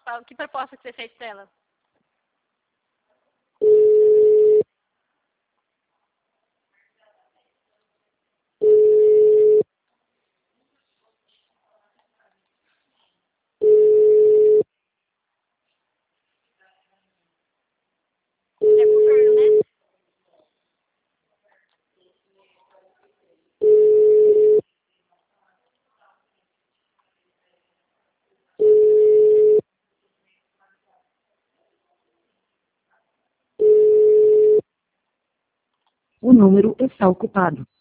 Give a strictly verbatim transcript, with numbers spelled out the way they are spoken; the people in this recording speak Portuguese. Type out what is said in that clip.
Qual, que proposta que você fez para ela? É governo, né? O número está ocupado.